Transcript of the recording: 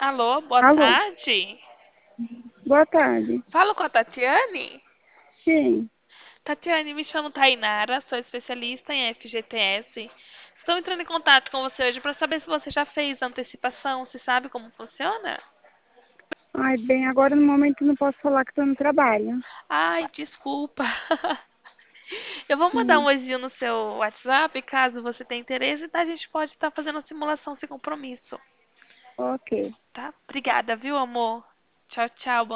Alô, boa Alô, tarde. boa tarde. Falo com a Tatiane? Sim, Tatiane, me chamo Tainara, sou especialista em FGTS. Estou entrando em contato com você hoje para saber se você já fez antecipação, se sabe como funciona? ai, bem, agora no momento não posso falar que estou no trabalho. Ai, desculpa. Eu vou mandar um Sim, oizinho no seu WhatsApp, caso você tenha interesse, a gente pode estar fazendo a simulação sem compromisso, ok. tá? Obrigada, viu, amor? Tchau, tchau.